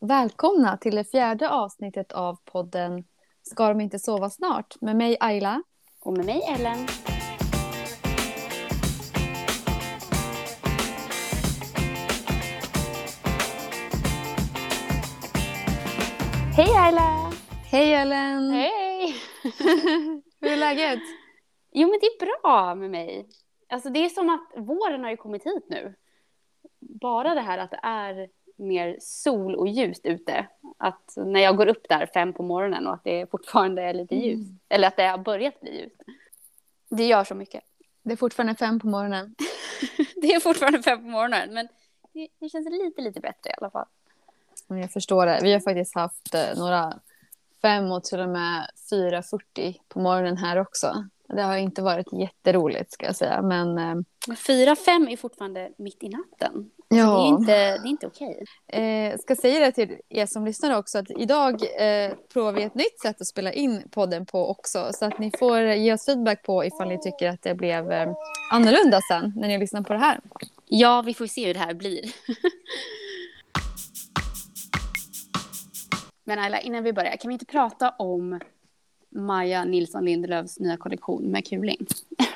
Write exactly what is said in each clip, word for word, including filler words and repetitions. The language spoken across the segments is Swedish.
Välkomna till det fjärde avsnittet av podden Ska de inte sova snart? Med mig Ayla. Och med mig Ellen. Hej Ayla! Hej Ellen! Hej! Hur är läget? Jo men det är bra med mig. Alltså det är som att våren har ju kommit hit nu. Bara det här att det är mer sol och ljust ute. Att när jag går upp där fem på morgonen och att det fortfarande är lite ljust. Mm. Eller att det har börjat bli ljust. Det gör så mycket. Det är fortfarande fem på morgonen. Det är fortfarande fem på morgonen. Men det, det känns lite, lite bättre i alla fall. Jag förstår det. Vi har faktiskt haft eh, några fem och till och med fyra fyrtio på morgonen här också. Det har inte varit jätteroligt ska jag säga. Men, eh, men fyra fem är fortfarande mitt i natten. Ja. Så det är inte, det är inte okej. Eh, ska säga det till er som lyssnar också att idag eh, provar vi ett nytt sätt att spela in podden på också. Så att ni får ge oss feedback på ifall ni tycker att det blev eh, annorlunda sen när ni lyssnar på det här. Ja, vi får se hur det här blir. Men Ayla, innan vi börjar, kan vi inte prata om Maja Nilsson Lindelöfs nya kollektion med kuling?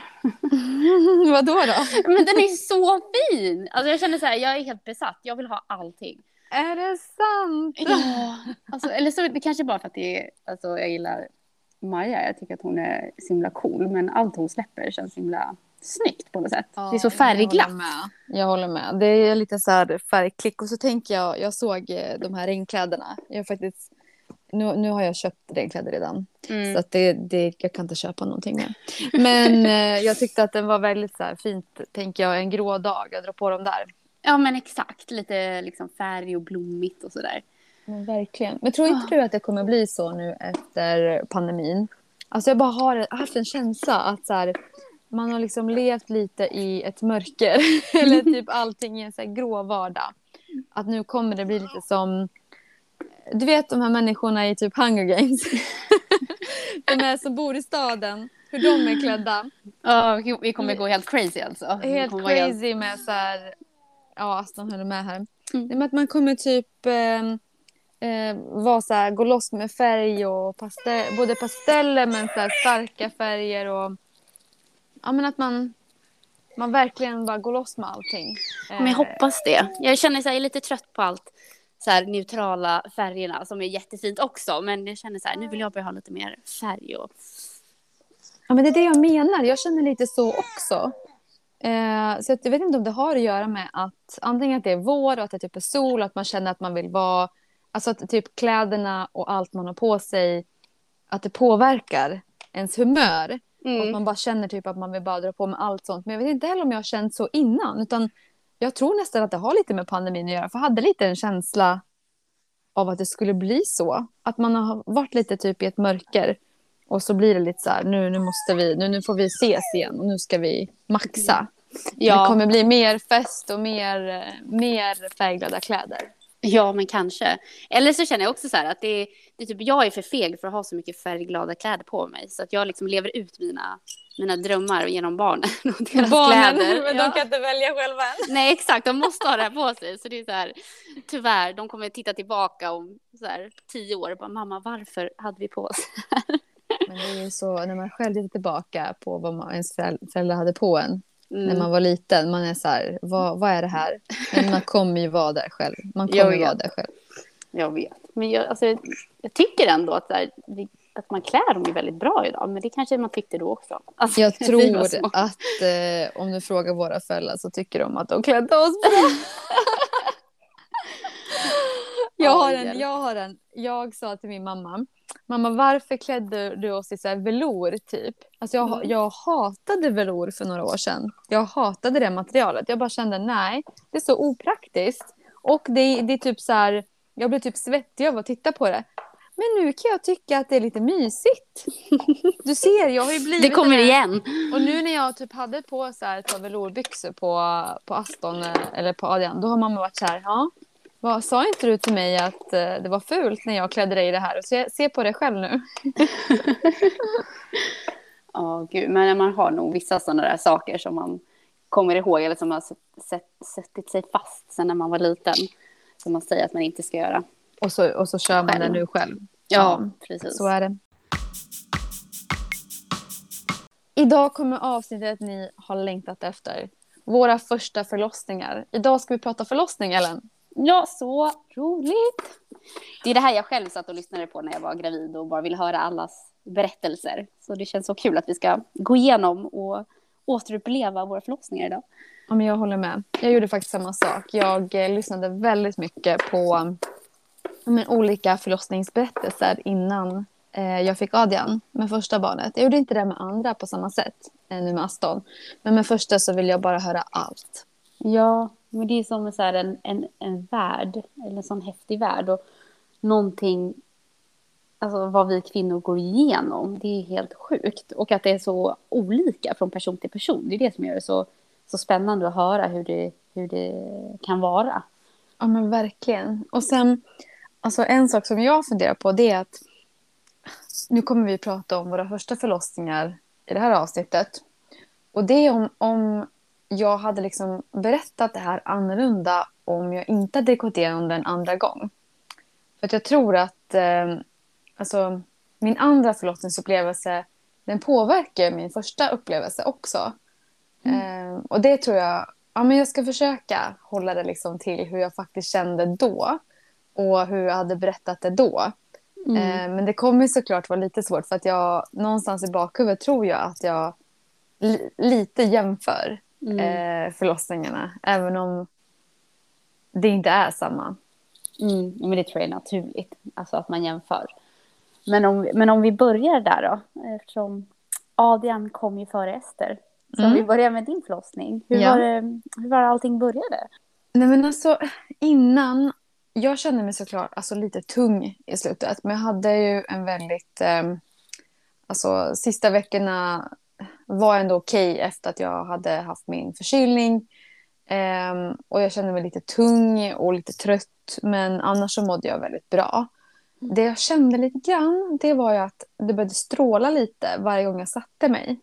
Vadå då? Men den är så fin! Alltså jag känner så här, jag är helt besatt. Jag vill ha allting. Är det sant? Ja. Alltså, eller så det kanske bara för att det är, alltså, jag gillar Maja. Jag tycker att hon är så himla cool. Men allt hon släpper känns så himla snyggt på något sätt. Ja, det är så färgglatt. Jag håller med. Jag håller med. Det är lite så här färgklick. Och så tänker jag, jag såg de här regnkläderna. Jag faktiskt, nu, nu har jag köpt regnkläder redan. Mm. Så att det, det, jag kan inte köpa någonting mer. Men eh, jag tyckte att den var väldigt så här fint, tänker jag, en grå dag. Jag drar på dem där. Ja men exakt, lite liksom färg och blommigt och sådär. Men verkligen. Men tror inte oh. du att det kommer bli så nu efter pandemin? Alltså jag bara har haft en känsla att så här, man har liksom levt lite i ett mörker. Eller typ allting i en så här grå vardag. Att nu kommer det bli lite som, du vet de här människorna i typ Hunger Games. De här som bor i staden. Hur de är klädda. Ja, oh, vi kommer gå helt crazy alltså. Helt crazy helt... med så här, ja, Aston håller med här. Mm. Det är med att man kommer typ eh, eh, vara så här, gå loss med färg och pastel, både pasteller men så här starka färger och ja men att man man verkligen bara går loss med allting. Men jag hoppas det. Jag känner så här, jag är lite trött på allt så här neutrala färgerna som är jättefint också, men jag känner så här, nu vill jag börja ha lite mer färg och ja men det är det jag menar. Jag känner lite så också. Eh, så jag vet inte om det har att göra med att antingen att det är vår och att det typ är sol och att man känner att man vill vara, alltså att typ kläderna och allt man har på sig, att det påverkar ens humör. Mm. Och att man bara känner typ att man vill bara dra på med allt sånt. Men jag vet inte heller om jag har känt så innan, utan jag tror nästan att det har lite med pandemin att göra. För jag hade lite en känsla av att det skulle bli så. Att man har varit lite typ i ett mörker. Och så blir det lite så här, nu, nu måste vi, nu, nu får vi ses igen och nu ska vi maxa. Ja. Det kommer bli mer fest och mer, mer färgglada kläder. Ja, men kanske. Eller så känner jag också så här att det är, det är typ, jag är för feg för att ha så mycket färgglada kläder på mig. Så att jag liksom lever ut mina, mina drömmar genom barnen och deras barnen, kläder. Men ja. De kan inte välja själva. Nej, exakt. De måste ha det här på sig. Så det är så här, tyvärr, de kommer titta tillbaka om så här, tio år och bara, mamma, varför hade vi på oss här? Men det är ju så, när man själv tittar tillbaka på vad man, ens föräldrar hade på en. Mm. När man var liten, man är så här, vad, vad är det här? Men man kommer ju vara där själv. Man kommer ju vara där själv. Jag vet. Men jag, alltså, jag tycker ändå att, där, att man klär dem ju väldigt bra idag. Men det kanske man tyckte då också. Alltså, jag tror att eh, om du frågar våra föräldrar så tycker de att de klädde oss bra. jag, har en, jag har en, jag sa till min mamma, mamma, varför klädde du oss i så här velour typ? Alltså jag, mm. jag hatade velour för några år sedan. Jag hatade det materialet. Jag bara kände, nej, det är så opraktiskt. Och det, det är typ så här, jag blir typ svettig av att titta på det. Men nu kan jag tycka att det är lite mysigt. Du ser, jag har ju blivit... Det kommer igen. Och nu när jag typ hade på så här ett par velourbyxor på, på Aston eller på Adrian, då har mamma varit så här, ja... Vad, sa inte du till mig att uh, det var fult när jag klädde dig i det här? Se, se på det själv nu. Ja, oh, gud. Men man har nog vissa sådana där saker som man kommer ihåg eller som har sett, sett sig fast sen när man var liten. Som man säger att man inte ska göra. Och så, och så kör man Själv. den nu själv. Ja, precis. Så är det. Idag kommer avsnittet ni har längtat efter. Våra första förlossningar. Idag ska vi prata förlossning, Ellen. Ja, så roligt. Det är det här jag själv satt och lyssnade på när jag var gravid och bara ville höra allas berättelser. Så det känns så kul att vi ska gå igenom och återuppleva våra förlossningar idag. Ja, men jag håller med. Jag gjorde faktiskt samma sak. Jag eh, lyssnade väldigt mycket på men, olika förlossningsberättelser innan eh, jag fick Adrian med första barnet. Jag gjorde inte det med andra på samma sätt eh, nu med Aston. Men med första så vill jag bara höra allt. Ja, men det är som så här en, en, en värld, eller en sån häftig värld. Och någonting, alltså vad vi kvinnor går igenom, det är helt sjukt. Och att det är så olika från person till person. Det är det som gör det så, så spännande att höra hur det, hur det kan vara. Ja, men verkligen. Och sen, alltså en sak som jag funderar på det är att nu kommer vi prata om våra första förlossningar i det här avsnittet. Och det är om, om jag hade liksom berättat det här annorlunda om jag inte hade gått igenom den andra gång. För att jag tror att eh, alltså, min andra förlossningsupplevelse den påverkar min första upplevelse också. Mm. Eh, och det tror jag, ja men jag ska försöka hålla det liksom till hur jag faktiskt kände då. Och hur jag hade berättat det då. Mm. Eh, men det kommer såklart vara lite svårt för att jag någonstans i bakhuvudet tror jag att jag li- lite jämför mm. eh, förlossningarna. Även om det inte är samma. Mm, men det tror jag är naturligt, alltså att man jämför. Men om, men om vi börjar där då, eftersom Adrian kom ju före Ester. Så mm. om vi börjar med din förlossning, hur, ja. var det, hur var det allting började? Nej men alltså innan, jag kände mig såklart alltså, lite tung i slutet. Men jag hade ju en väldigt, eh, alltså sista veckorna var ändå okej okay efter att jag hade haft min förkylning. Eh, och jag kände mig lite tung och lite trött. Men annars så mådde jag väldigt bra. Mm. Det jag kände lite grann, det var ju att det började stråla lite varje gång jag satte mig.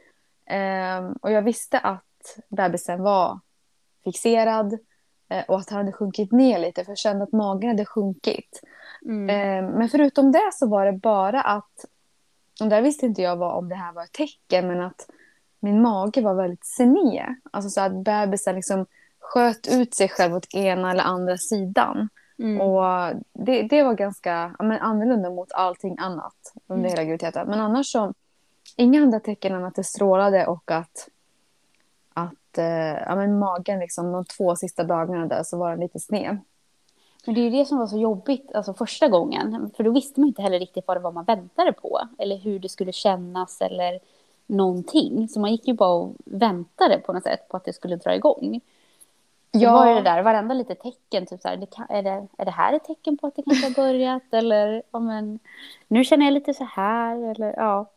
Eh, och jag visste att bebisen var fixerad. Eh, och att han hade sjunkit ner lite, för jag kände att magen hade sjunkit. Mm. Eh, men förutom det så var det bara att, och där visste inte jag vad, om det här var ett tecken, men att min mage var väldigt sned. Alltså så att bebisen liksom sköt ut sig själv åt ena eller andra sidan. Mm. Och det, det var ganska ja, men annorlunda mot allting annat under mm. hela graviditeten. Men annars så, inga andra tecken än att det strålade och att, att eh, ja, men magen liksom, de två sista dagarna där så var den lite sned. Men det är ju det som var så jobbigt alltså första gången. För då visste man inte heller riktigt vad det var man väntade på. Eller hur det skulle kännas eller någonting. Så man gick ju bara och väntade på något sätt på att det skulle dra igång. Ja. Var det där, varenda lite tecken, typ så här, det kan, är, det, är det här ett tecken på att det kanske har börjat? Eller, ja men, nu känner jag lite så här, eller ja.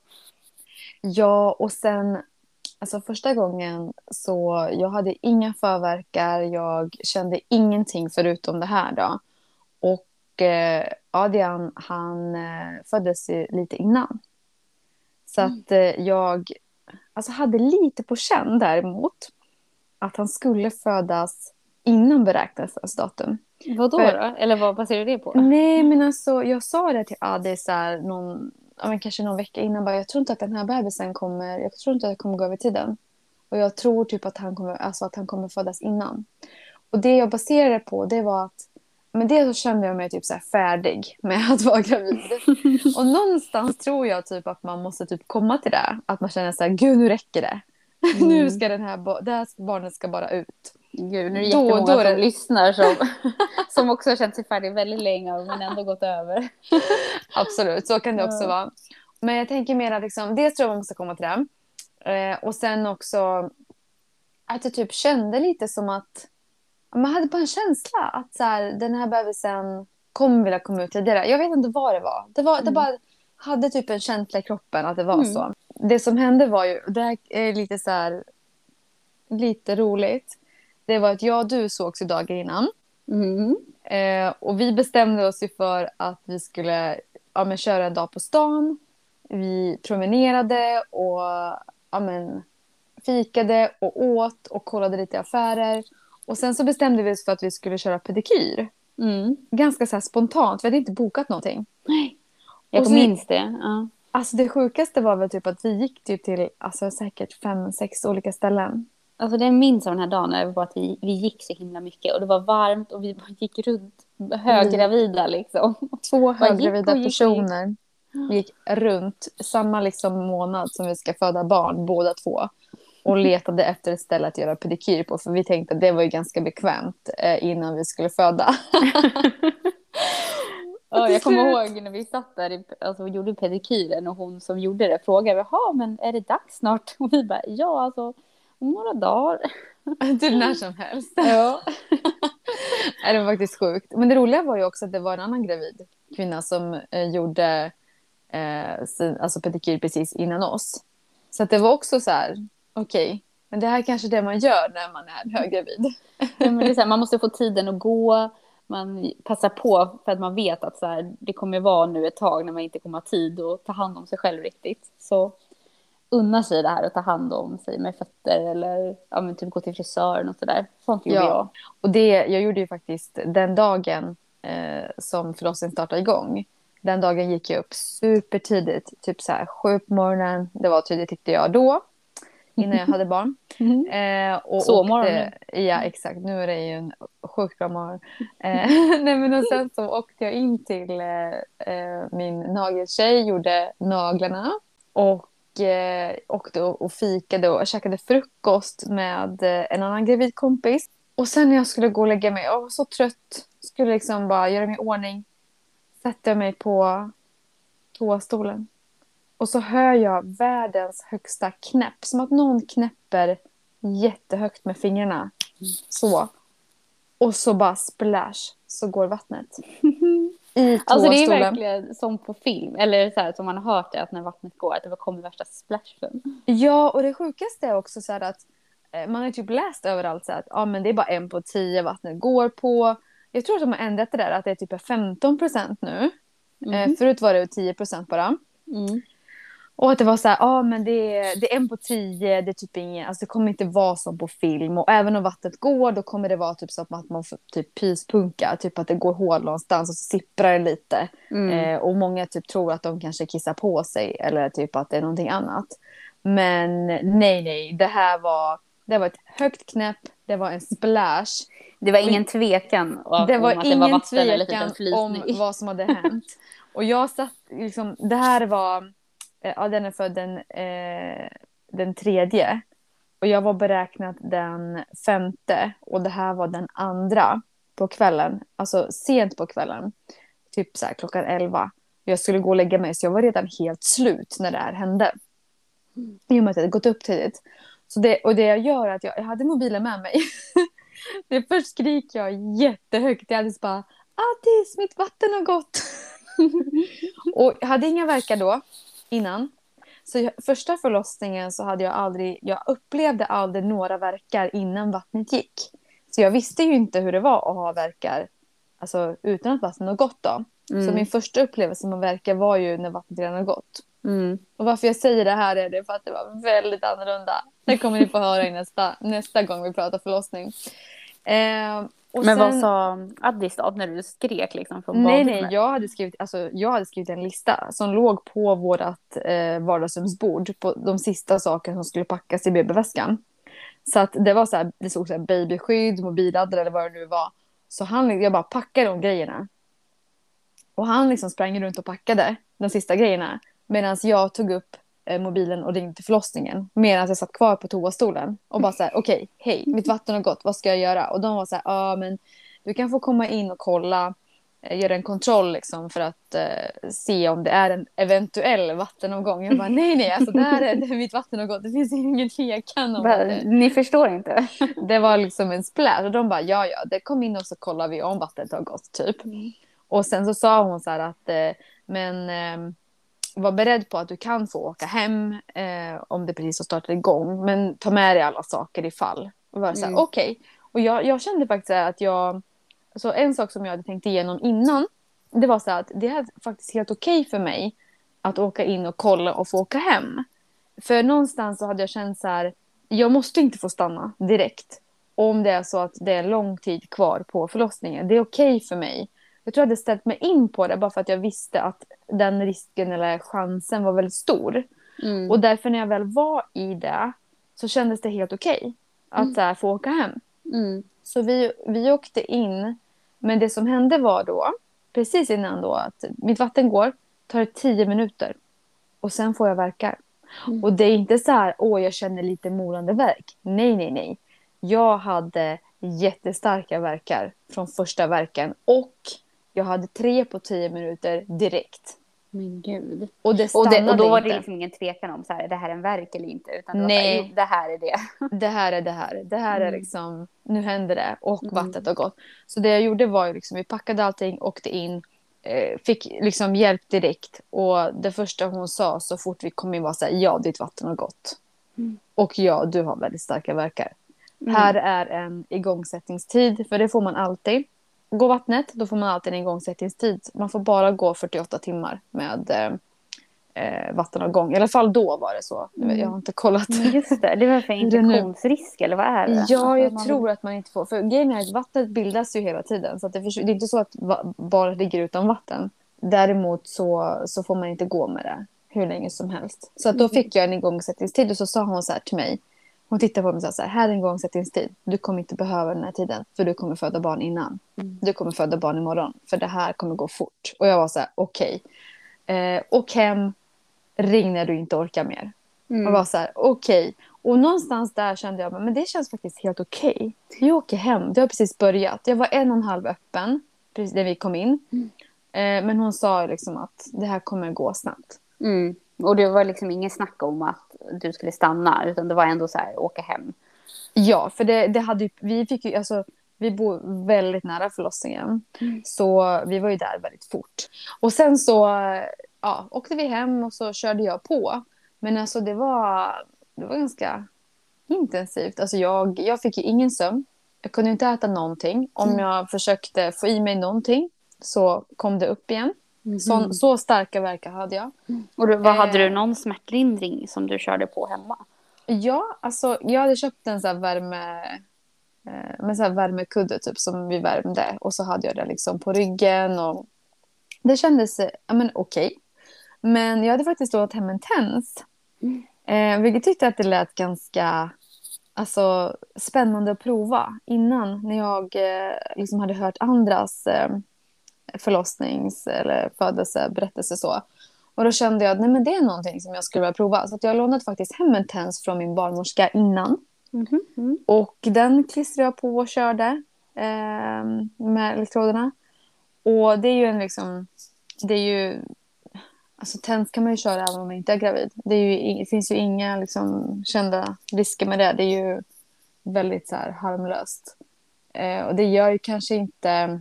Ja, och sen, alltså första gången så, jag hade inga förverkar, jag kände ingenting förutom det här då. Och eh, Adrian, han eh, föddes ju lite innan. Så mm. att eh, jag, alltså hade lite på känn däremot. Att han skulle födas innan beräknat födelsedatum. Vad då? För, då? Eller vad baserar du det på? Nej, men alltså jag sa det till Adi så här, någon, ja, men kanske någon vecka innan. Bara, jag tror inte att den här bebisen kommer, jag tror inte att det kommer gå över tiden. Och jag tror typ att han kommer, alltså att han kommer födas innan. Och det jag baserade på, det var att, men det så kände jag mig typ så här färdig med att vara gravid. Och någonstans tror jag typ att man måste typ komma till det. Att man känner så här, gud nu räcker det. Mm. Nu ska den här, det här barnet ska bara ut. Gud, nu är det jättemånga då, då är det... som lyssnar som, som också har känt sig färdig väldigt länge men ändå gått över. Absolut, så kan det också ja. vara. Men jag tänker mer att liksom, det tror jag man måste komma till det. Eh, och sen också att jag typ kände lite som att man hade bara en känsla att så här, den här bebisen kommer vilja komma ut tidigare. Jag vet inte vad det var. Det, var, mm. det bara hade typ en känsla i kroppen att det var mm. så. Det som hände var ju, det här är lite så här, lite roligt. Det var att jag och du sågs ju dagar innan. Mm. Eh, och vi bestämde oss ju för att vi skulle ja, men, köra en dag på stan. Vi promenerade och ja, men, fikade och åt och kollade lite i affärer. Och sen så bestämde vi oss för att vi skulle köra pedikyr. Mm. Ganska så här spontant, vi hade inte bokat någonting. Jag Och så- minns det. Ja. Alltså det sjukaste var väl typ att vi gick typ till alltså, säkert fem, sex olika ställen. Alltså det minns av den här dagen när det var att vi, vi gick så himla mycket och det var varmt och vi bara gick runt höggravida liksom. Två Bara gick höggravida och gick och gick. personer gick runt samma liksom månad som vi ska föda barn, båda två. Och letade efter ett ställe att göra pedikyr på. För vi tänkte att det var ju ganska bekvämt eh, innan vi skulle föda. Ja, till jag kommer slut- ihåg när vi satt där i- alltså, och gjorde pedikyren och hon som gjorde det frågade jaha men är det dags snart? Och vi bara ja alltså om några dagar. Typ när som helst. Ja. Nej, det var faktiskt sjukt. Men det roliga var ju också att det var en annan gravid kvinna som eh, gjorde eh, sin, alltså pedikyr precis innan oss. Så att det var också så här, okej, men det här är kanske det man gör när man är höggravid. Ja, men det är så här, man måste få tiden att gå. Man passar på för att man vet att så här, det kommer vara nu ett tag när man inte kommer ha tid att ta hand om sig själv riktigt. Så unna sig det här att ta hand om sig med fötter eller ja, men typ gå till frisören och sådär. Sånt gjorde Ja. jag. Och det, jag gjorde ju faktiskt den dagen eh, som förlossningen startade igång. Den dagen gick jag upp supertidigt, typ så här sju på morgonen. Det var tidigt tyckte jag då, innan jag hade barn. Eh, och Sovmorgon åkte, ja, exakt. Nu är det ju en sjukt bra morgon. Eh, nej, men och sen så åkte jag in till eh, eh, min nageltjej, gjorde naglarna. Och eh, åkte och, och fikade och käkade frukost med eh, en annan gravid kompis. Och sen när jag skulle gå och lägga mig, jag var så trött. Skulle liksom bara göra mig i ordning. Sätter mig på toastolen. Och så hör jag världens högsta knäpp. Som att någon knäpper jättehögt med fingrarna. Så. Och så bara splash. Så går vattnet. I toastolen. Alltså det är verkligen som på film. Eller så här, som man har hört det att när vattnet går att det kommer värsta splashen. Ja, och det sjukaste är också så här att eh, man har typ läst överallt så här att ja, men det är bara en på tio vattnet går på. Jag tror att de har ändrat det där att det är typ femton procent nu. Mhm. Eh, förut var det tio procent bara. Mm. Och att det var så här, ja men det är, det är en på tio, det är typ ingen, alltså det kommer inte vara som på film. Och även om vattnet går, då kommer det vara typ så att man får typ pyspunka, typ att det går hål någonstans och så sipprar det lite. Mm. Eh, och många typ tror att de kanske kissar på sig eller typ att det är någonting annat. Men nej, nej, det här var, det var ett högt knäpp, det var en splash. Det var ingen tvekan om Det var att ingen det var vatten eller typ en tvekan om flytning. vad som hade hänt. Och jag satt liksom, det här var, eh, ja den är född den, eh, den tredje. Och jag var beräknad den femte. Och det här var den andra på kvällen. Alltså sent på kvällen. Typ så här klockan elva. Jag skulle gå och lägga mig så jag var redan helt slut när det här hände. I och med att jag hade gått upp tidigt. Så det, och det jag gör är att jag, jag hade mobilen med mig. Det först skriker jag jättehögt. Jag hade så bara, Addis, mitt vatten har gått. Och jag hade inga verkar då, innan. Så jag, första förlossningen så hade jag aldrig, jag upplevde aldrig några verkar innan vattnet gick. Så jag visste ju inte hur det var att ha verkar, alltså utan att vattnet har gått då. Mm. Så min första upplevelse med verkar var ju när vattnet redan har gått. Mm. Och varför jag säger det här är det för att det var väldigt annorlunda. Det kommer ni få höra i nästa, nästa gång vi pratar förlossning. Eh, och Men sen, vad sa Addis då när du skrek liksom från Nej, badrummet? nej, jag hade, skrivit, alltså, jag hade skrivit en lista som låg på vårt eh, vardagsrumsbord på de sista sakerna som skulle packas i B B-väskan. Så att det var så här, det stod så här babyskydd, mobilladdare eller vad det nu var. Så han, jag bara packade de grejerna. Och han liksom sprang runt och packade de sista grejerna. Medan jag tog upp eh, mobilen och ringde till förlossningen. Medan jag satt kvar på toastolen. Och bara så här, okej, okay, hej, mitt vatten har gått, vad ska jag göra? Och de var så här, ja men du kan få komma in och kolla. Eh, göra en kontroll liksom för att eh, se om det är en eventuell vattenavgång. Jag bara, nej nej, alltså där är det, mitt vatten har gått. Det finns ingen tvekan om Bara, det. ni förstår inte. Det var liksom en splash. Och de bara, ja ja, det kom in och så kollar vi om vattnet har gått typ. Mm. Och sen så sa hon så här att eh, men eh, var beredd på att du kan få åka hem eh, om det precis har startat igång. Men ta med dig alla saker ifall. Och var så här, Mm. okej. Okay. Och jag, jag kände faktiskt så här att jag, så en sak som jag hade tänkt igenom innan, det var så här att det är faktiskt helt okej okay för mig att åka in och kolla och få åka hem. För någonstans så hade jag känt så här, jag måste inte få stanna direkt. om det är så att det är lång tid kvar på förlossningen. Det är okej för mig. Jag tror jag hade ställt mig in på det bara för att jag visste att den risken eller chansen var väldigt stor. Mm. Och därför när jag väl var i det så kändes det helt okej att Mm. så här, få åka hem. Mm. Så vi, vi åkte in. Men det som hände var då, precis innan då, att mitt vatten går, tar det tio minuter. Och sen får jag verkar. Mm. Och det är inte så här, åh jag känner lite morande verk. Nej, nej, nej. Jag hade jättestarka verkar från första verken. Och jag hade tre på tio minuter direkt. Men gud. Och det Och, stannade det, och då var inte. det liksom ingen tvekan om så här, är det här en verk eller inte. Utan det var Nej. så här, jo, det här är det. Det här är det här. Det här är Mm. liksom, nu händer det. Och Mm. vattnet har gått. Så det jag gjorde var ju liksom, vi packade allting, åkte in. Eh, fick liksom hjälp direkt. Och det första hon sa så fort vi kom in var så här, ja ditt vatten har gått. Mm. Och ja, du har väldigt starka verkar. Mm. Här är en igångsättningstid. För det får man alltid. Går vattnet, då får man alltid en igångsättningstid. Man får bara gå fyrtioåtta timmar med eh, vattenavgång. I alla fall då var det så. Mm. Jag har inte kollat. Men just det, det var för Hur det nu- infektionsrisk eller vad är det? Ja, Alltså, jag man- tror att man inte får. För grejen är att vattnet bildas ju hela tiden. Så att det, förs- det är inte så att va- barnet ligger utan vatten. Däremot så, så får man inte gå med det hur länge som helst. Så att då Mm. fick jag en igångsättningstid och så sa hon så här till mig. Hon tittade på mig och sa så här, här är en igångsättningstid. Du kommer inte behöva den här tiden. För du kommer föda barn innan. Mm. Du kommer föda barn imorgon. För det här kommer gå fort. Och jag var så här, okej. Eh, och hem, ring när du inte orkar mer. Mm. Och var så här, okej. Och någonstans där kände jag, men det känns faktiskt helt okej. Jag åker hem, det har precis börjat. Jag var en och en halv öppen, precis när vi kom in. Mm. Eh, men hon sa liksom att det här kommer gå snabbt. Mm. Och det var liksom ingen snack om att du skulle stanna. Utan det var ändå så här, åka hem. Ja, för det, det hade ju, vi fick ju, alltså, vi bor väldigt nära förlossningen. Mm. Så vi var ju där väldigt fort. Och sen så ja, åkte vi hem och så körde jag på. Men alltså det var, det var ganska intensivt. Alltså jag, jag fick ju ingen sömn. Jag kunde inte äta någonting. Om Mm. jag försökte få i mig någonting så kom det upp igen. Mhm. Så, så starka verkar hade jag. Och du, vad, hade Eh. du någon smärtlindring som du körde på hemma? Ja, alltså jag hade köpt en så här värme eh, med så här värmekudde typ som vi värmde. Och så hade jag det liksom på ryggen. Och det kändes eh, ja, men okej. Men jag hade faktiskt lånat hem en TENS. Mm. Eh, vilket tyckte att det lät ganska alltså, spännande att prova. Innan när jag eh, liksom hade hört andras eh, förlossnings eller födelseberättelse så. Och då kände jag att nej, men det är någonting som jag skulle vilja prova. Så att jag lånade faktiskt hem en TENS från min barnmorska innan. Mhm. Mm. Och den klistrade jag på och körde eh, med elektroderna. Och det är ju en liksom, det är ju, alltså TENS kan man ju köra även om man inte är gravid. Det, är ju, det finns ju inga liksom kända risker med det. Det är ju väldigt så här harmlöst. Eh, och det gör ju kanske inte,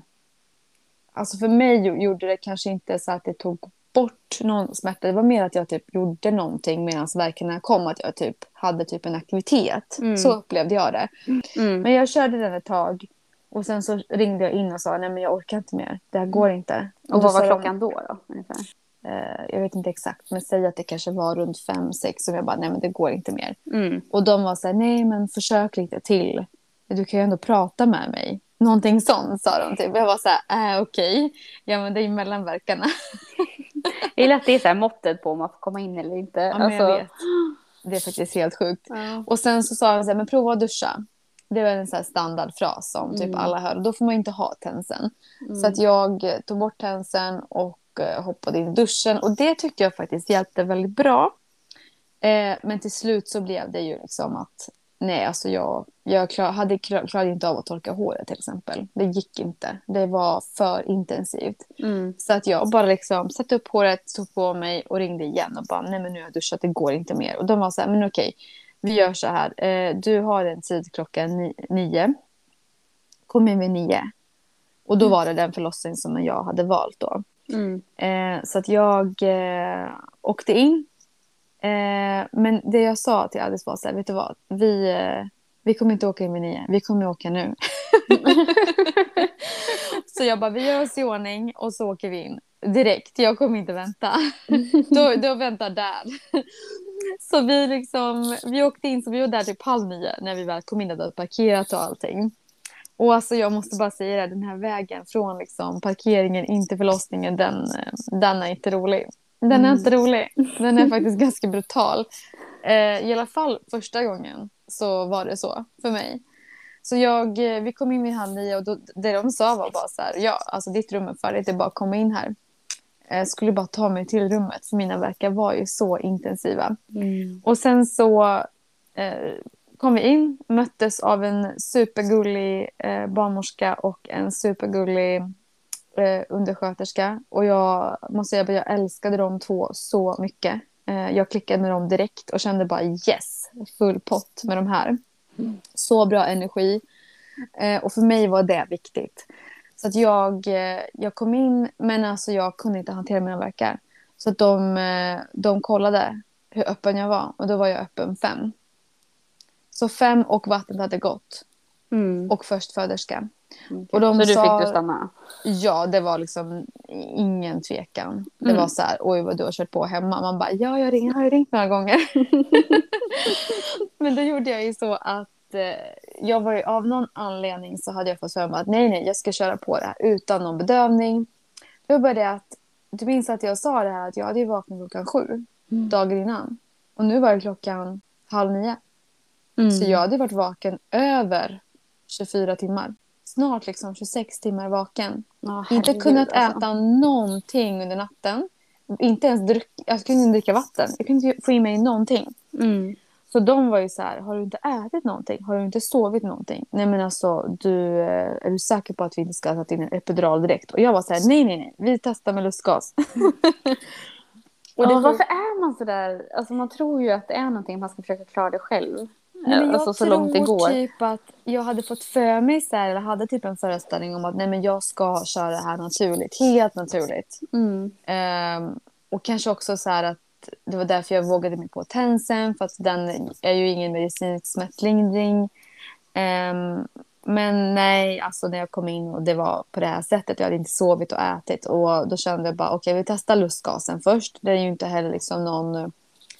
alltså för mig gjorde det kanske inte så att det tog bort någon smärta. Det var mer att jag typ gjorde någonting medan verkarna kom. Att jag typ hade typ en aktivitet. Mm. Så upplevde jag det. Mm. Men jag körde den ett tag. Och sen så ringde jag in och sa nej men jag orkar inte mer. Det här går inte. Och då vad var sa de, klockan då? då ungefär? eh, jag vet inte exakt. Men säg att det kanske var runt fem, sex. Som jag bara nej men det går inte mer. Mm. Och de var så här nej men försök lite till. Du kan ju ändå prata med mig. Någonting sånt sa de typ. Jag var så här äh, okej. Ja men det är ju mellanverkarna. Jag gillar att det är så här måttet på om man får komma in eller inte. Ja, men alltså... jag vet. Det är faktiskt helt sjukt. Ja. Och sen så sa de så här, men prova att duscha. Det var en så här standardfras som typ Mm. alla hör. Och då får man inte ha tensen. Mm. Så att jag eh, tog bort tensen och eh, hoppade in i duschen. Och det tyckte jag faktiskt hjälpte väldigt bra. Eh, men till slut så blev det ju liksom att nej, alltså jag, jag klar, hade, klarade inte av att torka håret till exempel. Det gick inte. Det var för intensivt. Mm. Så att jag bara liksom satte upp håret, tog på mig och ringde igen och bara nej men nu har jag duschat, det går inte mer. Och de var så här, men okej, vi gör så här. Eh, du har en tid klockan ni- nio. Kom in vid nio. Och då var det den förlossning som jag hade valt då. Mm. Eh, så att jag eh, åkte in. Eh, men det jag sa till Alice var så här, vet du vad? Vi, eh, vi kommer inte åka in vid nio. Vi kommer åka nu. Så jag bara, vi gör oss i ordning och så åker vi in direkt. Jag kommer inte vänta. då, då väntar där. Så vi liksom, vi åkte in, så vi var där typ halv nio när vi väl kom in och hade parkerat och allting. Och alltså jag måste bara säga det, den här vägen från liksom parkeringen in till förlossningen, den, den är inte rolig. Den är Mm. inte rolig. Den är faktiskt ganska brutal. Eh, I alla fall första gången så var det så för mig. Så jag, vi kom in vid halv nio och då, det de sa var bara så här, ja, alltså ditt rum är färdigt, det är bara att komma in här. Jag skulle bara ta mig till rummet, för mina verkar var ju så intensiva. Mm. Och sen så eh, kom vi in, möttes av en supergullig eh, barnmorska och en supergullig eh, undersköterska. Och jag måste säga att jag älskade de två så mycket. Eh, jag klickade med dem direkt och kände bara yes, full pott med de här. Mm. Så bra energi. Eh, och för mig var det viktigt. Så att jag, eh, jag kom in, men alltså jag kunde inte hantera mina verkar. Så att de, eh, de kollade hur öppen jag var. Och då var jag öppen fem. Så fem och vattnet hade gått. Mm. Och först föderska. Okay. Och de så du sa, fick du stanna? Ja, det var liksom ingen tvekan. Det Mm. var så här, oj vad du har kört på hemma. Man bara, ja jag ring, har ju ringt några gånger. Men då gjorde jag ju så att jag var ju, av någon anledning så hade jag fått för mig att nej, nej, jag ska köra på det här utan någon bedövning. Då började jag att, du minns att jag sa det här att jag hade vaknat klockan sju mm. dagen innan. Och nu var det klockan halv nio. Mm. Så jag hade varit vaken över tjugofyra timmar. Snart liksom tjugosex timmar vaken. Oh, inte kunnat alltså. äta någonting under natten. Inte ens druck, jag kunde inte dricka vatten. Jag kunde inte få i mig någonting. Mm. Så de var ju så här, har du inte ätit någonting? Har du inte sovit någonting? Nej men alltså, du, är du säker på att vi inte ska sätta in en epidural direkt? Och jag var så här, nej nej nej, vi testar med lustgas. Och det ja, varför är man så där? Alltså man tror ju att det är någonting, man ska försöka klara det själv. Nej, men jag alltså, så tror långt det går. Typ att jag hade fått för mig så här, eller hade typ en föreställning om att nej men jag ska köra det här naturligt, helt naturligt. Mm. Um, och kanske också så här att det var därför jag vågade mig på tensen, för att den är ju ingen medicinsk smärtlindring. Um, men nej, alltså när jag kom in och det var på det här sättet, jag hade inte sovit och ätit, och då kände jag bara okej, okay, vi testar lustgasen först. Det är ju inte heller liksom någon, uh,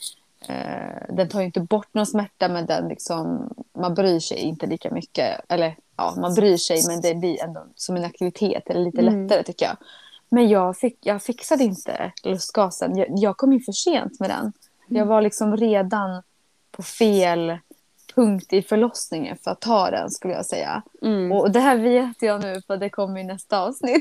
den tar ju inte bort någon smärta, men den liksom, man bryr sig inte lika mycket, eller ja, man bryr sig, men det blir ändå som en aktivitet, eller lite Mm. lättare tycker jag. Men jag, fick, jag fixade inte lustgasen. Jag, jag kom in för sent med den. Jag var liksom redan på fel punkt i förlossningen för att ta den, skulle jag säga. Mm. Och det här vet jag nu, för det kommer i nästa avsnitt.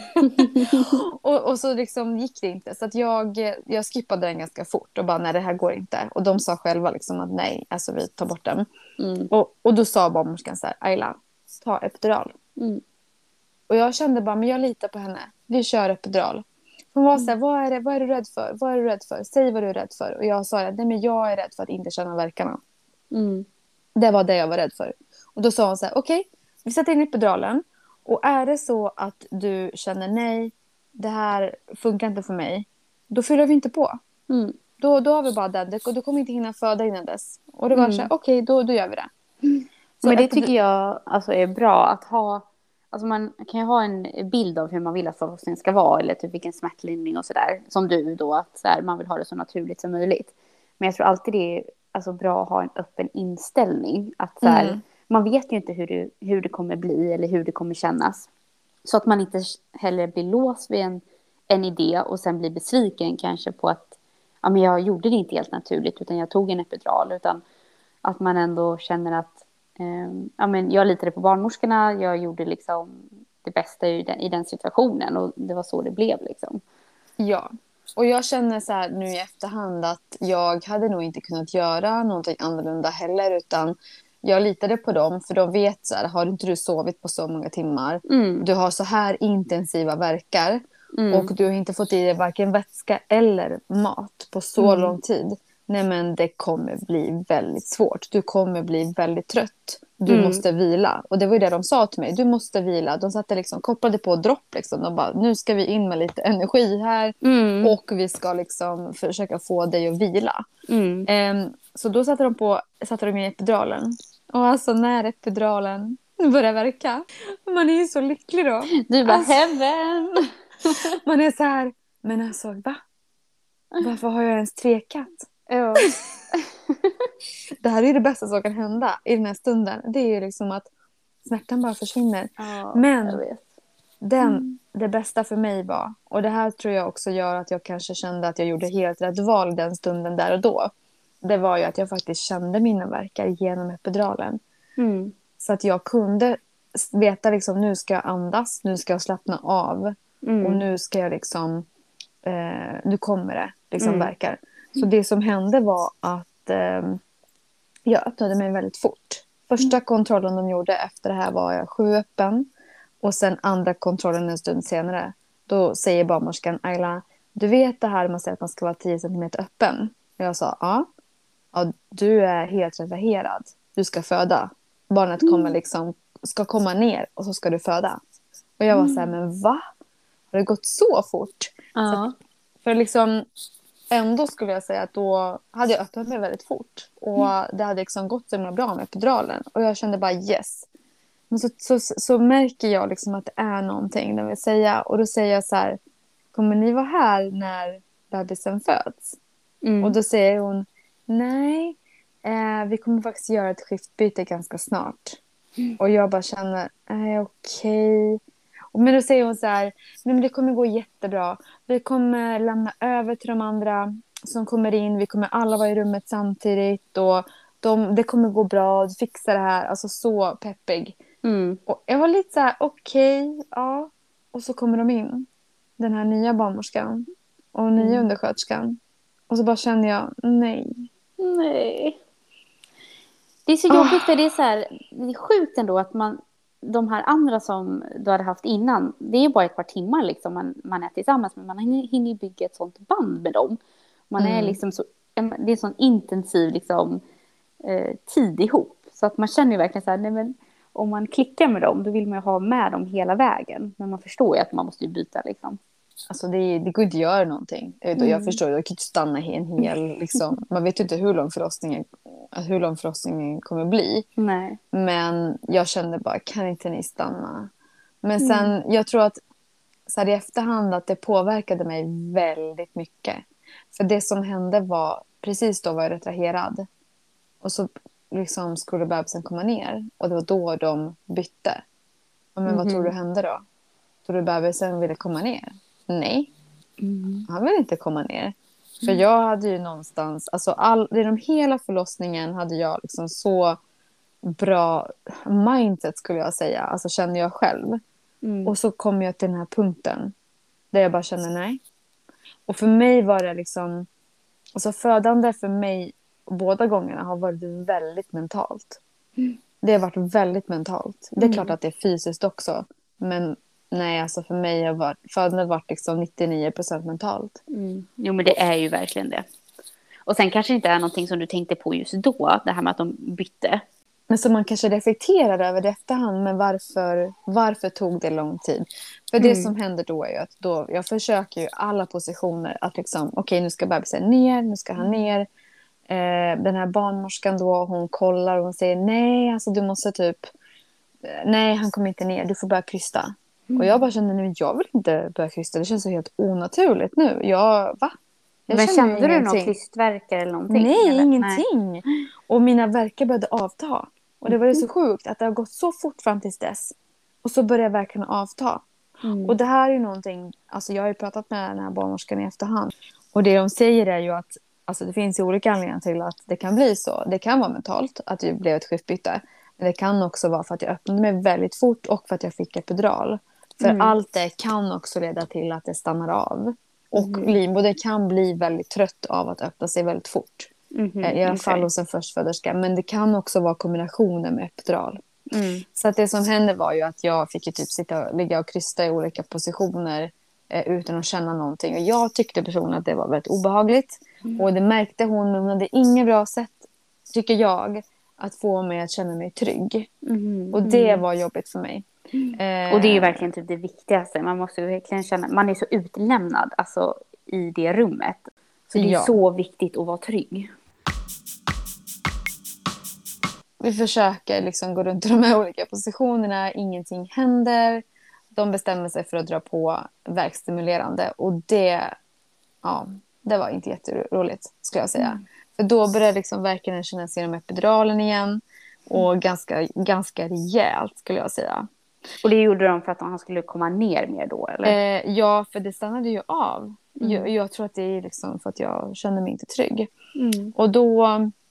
och, och så liksom gick det inte. Så att jag, jag skippade den ganska fort och bara, nej det här går inte. Och de sa själva liksom att nej, alltså vi tar bort den. Mm. Och, och då sa barnmorskan så här, Ayla, ta epidural. Mm. Och jag kände bara, men jag litar på henne. Vi kör epidural. Hon var så här, vad är, det, vad är du rädd för? Vad är du rädd för? Säg vad du är rädd för. Och jag sa, nej men jag är rädd för att inte känna verkarna. Mm. Det var det jag var rädd för. Och då sa hon så här, okej, okay, vi sätter in epiduralen. Och är det så att du känner, nej, det här funkar inte för mig. Då fyller vi inte på. Mm. Då, då har vi bara den. Och du kommer inte hinna föda innan dess. Och det var mm. så här, okej, okay, då, då gör vi det. Så men det tycker jag alltså är bra att ha. Alltså man kan ju ha en bild av hur man vill att förlossningen ska vara, eller typ vilken smärtlindring och sådär. Som du då, att så här, man vill ha det så naturligt som möjligt. Men jag tror alltid det är alltså, bra att ha en öppen inställning. Att så här, mm. man vet ju inte hur det, hur det kommer bli eller hur det kommer kännas. Så att man inte heller blir låst vid en, en idé och sen blir besviken kanske på att ja, men jag gjorde det inte helt naturligt utan jag tog en epidural. Utan att man ändå känner att ja, men jag litade på barnmorskorna, jag gjorde liksom det bästa i den, i den situationen och det var så det blev liksom. Ja, och jag känner så här nu i efterhand att jag hade nog inte kunnat göra någonting annorlunda heller, utan jag litade på dem, för de vet så här, har inte du sovit på så många timmar, mm. du har så här intensiva verkar mm. och du har inte fått i dig varken vätska eller mat på så mm. lång tid. Nej men det kommer bli väldigt svårt. Du kommer bli väldigt trött. Du mm. måste vila. Och det var ju det de sa till mig. Du måste vila. De satte liksom, kopplade på dropp liksom. De bara, nu ska vi in med lite energi här. Mm. Och vi ska liksom försöka få dig att vila. Mm. Um, så då satte de på, satte de in epiduralen. Och alltså när epiduralen börjar verka. Man är ju så lycklig då. Du bara, alltså, heaven. Man är så här, men alltså va? Varför har jag ens tvekat? Ja. Det här är det bästa som kan hända i den här stunden. Det är ju liksom att smärtan bara försvinner. Ja, jag Men vet. den, Mm. det bästa för mig var, och det här tror jag också gör att jag kanske kände att jag gjorde helt rätt val i den stunden där och då. Det var ju att jag faktiskt kände mina verkar genom epiduralen. Mm. Så att jag kunde veta liksom, nu ska jag andas, nu ska jag slappna av. Mm. Och nu ska jag liksom, eh, nu kommer det liksom Mm. verkar. Så det som hände var att eh, jag öppnade mig väldigt fort. Första kontrollen de gjorde efter det här var jag sju öppen. Och sen andra kontrollen en stund senare. Då säger barnmorskan, Ayla, du vet det här med att säga att man ska vara tio centimeter öppen. Och jag sa, ja. Ja, du är helt retraherad. Du ska föda. Barnet kommer liksom, ska komma ner och så ska du föda. Och jag var så här, men va? Har det gått så fort? Ja. Så att, för liksom, ändå skulle jag säga att då hade jag öppnat mig väldigt fort. Och det hade liksom gått så himla bra med epiduralen. Och jag kände bara yes. Men så, så, så märker jag liksom att det är någonting den vill säga. Och då säger jag så här, kommer ni vara här när bebisen föds? Mm. Och då säger hon, nej, eh, vi kommer faktiskt göra ett skiftbyte ganska snart. Mm. Och jag bara känner, eh, okej. Och men då säger hon så här, nej men det kommer gå jättebra. Vi kommer lämna över till de andra som kommer in. Vi kommer alla vara i rummet samtidigt. Och de, det kommer gå bra, fixa det här. Alltså så peppig. Mm. Och jag var lite så här, okej, okay, ja. Och så kommer de in. Den här nya barnmorskan. Och nya Mm. undersköterskan. Och så bara känner jag, nej. Nej. Det är så jobbigt för det är så här, det är sjukt ändå att man, de här andra som du hade haft innan, det är ju bara ett par timmar liksom man, man är tillsammans, men man hinner ju bygga ett sånt band med dem. Man är Mm. liksom så, det är en sån intensiv liksom, eh, tid ihop. Så att man känner ju verkligen så här, nej men om man klickar med dem, då vill man ju ha med dem hela vägen. Men man förstår ju att man måste ju byta liksom. Alltså det, det går inte att göra någonting. Mm. Jag förstår, jag kan inte stanna i en hel... Liksom, man vet ju inte hur lång förlossningen, hur lång förlossningen kommer bli. Nej. Men jag kände bara, kan inte ni stanna? Men sen, Mm. jag tror att så här, i efterhand att det påverkade mig väldigt mycket. För det som hände var, precis då var jag retraherad. Och så liksom skulle bebisen komma ner. Och det var då de bytte. Men mm-hmm. Vad tror du hände då? Tror du bebisen ville komma ner? Nej, mm. han vill inte komma ner. För mm. jag hade ju någonstans, alltså all, genom hela förlossningen hade jag liksom så bra mindset skulle jag säga. Alltså känner jag själv. Mm. Och så kom jag till den här punkten där jag bara känner nej. Och för mig var det liksom, alltså födande för mig båda gångerna har varit väldigt mentalt. Mm. Det har varit väldigt mentalt. Det är mm. klart att det är fysiskt också. Men nej, alltså för mig har födandet varit liksom nittionio procent mentalt. Mm. Jo, men det är ju verkligen det. Och sen kanske det inte är någonting som du tänkte på just då, det här med att de bytte. Men som man kanske reflekterar över det efterhand, men varför, varför tog det lång tid? För det mm. som händer då är ju att då, jag försöker ju alla positioner att liksom, okej okay, nu ska bebisen ner, nu ska han ner. Eh, den här barnmorskan då, hon kollar och hon säger nej, alltså du måste typ, nej han kommer inte ner, du får börja krysta. Mm. Och jag bara kände, nej jag vill inte börja krysta, det känns så helt onaturligt nu. Jag, va? Jag men kände du någon krystverkar eller någonting? Nej, eller? ingenting. Nej. Och mina verkar började avta. Och det var ju så sjukt att det har gått så fort fram tills dess. Och så börjar verkarna avta. Mm. Och det här är ju någonting, alltså jag har ju pratat med den här barnmorskan i efterhand. Och det de säger är ju att alltså det finns ju olika anledningar till att det kan bli så. Det kan vara mentalt, att det blev ett skiftbyte. Men det kan också vara för att jag öppnade mig väldigt fort och för att jag fick epidural. För mm. allt det kan också leda till att det stannar av. Och mm. livmoder kan bli väldigt trött av att öppna sig väldigt fort. Mm-hmm. I alla okay. fall hos en förstföderska. Men det kan också vara kombinationer med epidural. Mm. Så att det som hände var ju att jag fick ju typ sitta och ligga och krysta i olika positioner eh, utan att känna någonting. Och jag tyckte personligen att det var väldigt obehagligt. Mm. Och det märkte hon, men hon hade inget bra sätt, tycker jag, att få mig att känna mig trygg. Mm. Och det var jobbigt för mig. Mm. Eh, och det är ju verkligen typ det viktigaste. Man måste ju verkligen känna, man är så utlämnad alltså, i det rummet. Så det är ja. så viktigt att vara trygg. Vi försöker liksom gå runt i de här olika positionerna. Ingenting händer. De bestämmer sig för att dra på verkstimulerande. Och det, ja, Det var inte jätteroligt, skulle jag säga. Mm. För då började liksom verkligen kännas genom epiduralen igen. Och ganska, ganska rejält, skulle jag säga. Och det gjorde de för att han skulle komma ner mer då, eller? Eh, ja, för det stannade ju av. Mm. Jag, jag tror att det är liksom för att jag känner mig inte trygg. Mm. Och då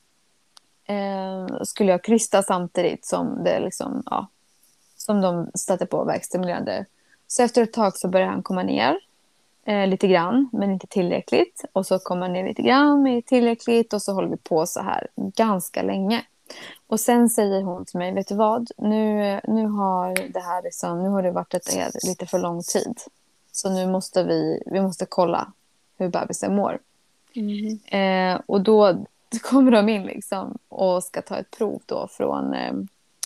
eh, skulle jag krysta samtidigt som det liksom, ja, som de stötte på verkstimulerande. Så efter ett tag så började han komma ner eh, lite grann, men inte tillräckligt. Och så kommer han ner lite grann, men tillräckligt. Och så håller vi på så här ganska länge. Och sen säger hon till mig, vet du vad? Nu, nu, har, det här liksom, nu har det varit ett, lite för lång tid. Så nu måste vi, vi måste kolla hur bebisen mår. Mm. Eh, och då kommer de in liksom och ska ta ett prov då från, eh,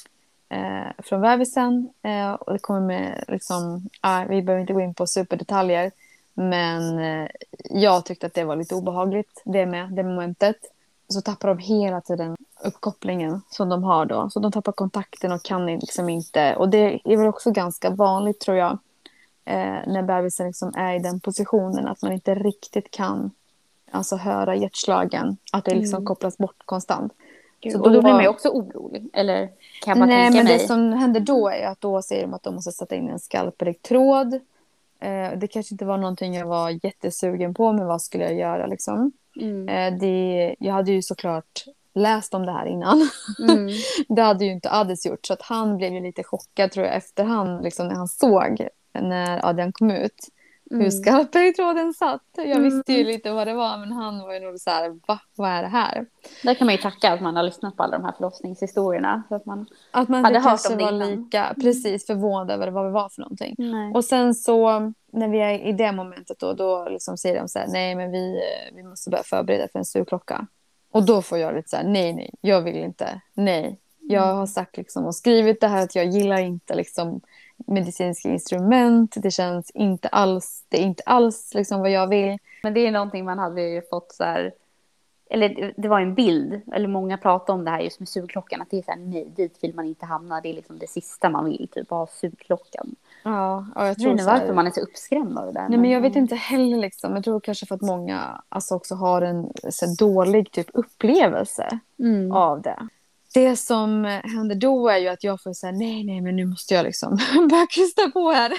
eh, från bebisen. Eh, och det kommer med, liksom, ah, vi behöver inte gå in på superdetaljer. Men eh, jag tyckte att det var lite obehagligt, det med det momentet. Så tappar de hela tiden uppkopplingen som de har då. Så de tappar kontakten och kan liksom inte. Och det är väl också ganska vanligt, tror jag. Eh, när bebisen liksom är i den positionen. Att man inte riktigt kan alltså, höra hjärtslagen. Att det liksom Mm. kopplas bort konstant. Gud, Så och då blir man ju också orolig. Eller kan jag bara Nej, tänka men mig? det som händer då är att då säger de att de måste sätta in en skalpelektrod. Eh, det kanske inte var någonting jag var jättesugen på. Men vad skulle jag göra liksom? Mm. Eh, det, jag hade ju såklart läst om det här innan. Mm. Det hade ju inte Adis gjort. Så att han blev ju lite chockad, tror jag, efterhand. Liksom, när han såg när Adrian kom ut. Mm. Hur skalpelektroden satt. Jag Mm. visste ju lite vad det var. Men han var ju nog så här, va? Vad är det här? Där kan man ju tacka att man har lyssnat på alla de här förlossningshistorierna. Så att man Att man hade inte hört kanske om det var innan. lika precis förvånad över vad det var för någonting. Nej. Och sen så, när vi är i det momentet då, då liksom säger de så här, nej men vi, vi måste börja förbereda för en sugklocka. Och då får jag lite så här, nej nej, jag vill inte, nej. Jag har sagt liksom och skrivit det här att jag gillar inte liksom medicinska instrument. Det känns inte alls, det är inte alls liksom vad jag vill. Men det är någonting man hade ju fått så här, eller det var en bild, eller många pratade om det här just med sugklockan, att det är så här, nej, dit vill man inte hamna, det är liksom det sista man vill, typ ha sugklockan. Ja, och jag Jag tror vet inte så här, varför man är så uppskrämd av det där. nej men jag vet inte heller liksom, jag tror kanske för att många alltså också har en så här, dålig typ upplevelse Mm. av det. Det som händer då är ju att jag får säga nej, nej, men nu måste jag liksom börja krysta på här.